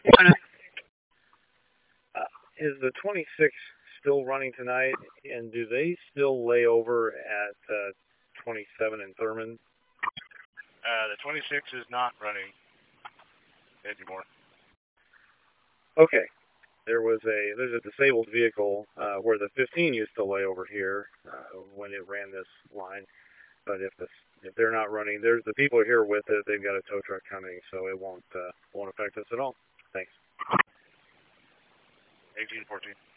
Is the 26 still running tonight, and do they still lay over at 27 in Thurman? The 26 is not running anymore. Okay. There's a disabled vehicle where the 15 used to lay over here when it ran this line. But if they're not running, there's the people here with it. They've got a tow truck coming, so it won't affect us at all. Thanks. 1814.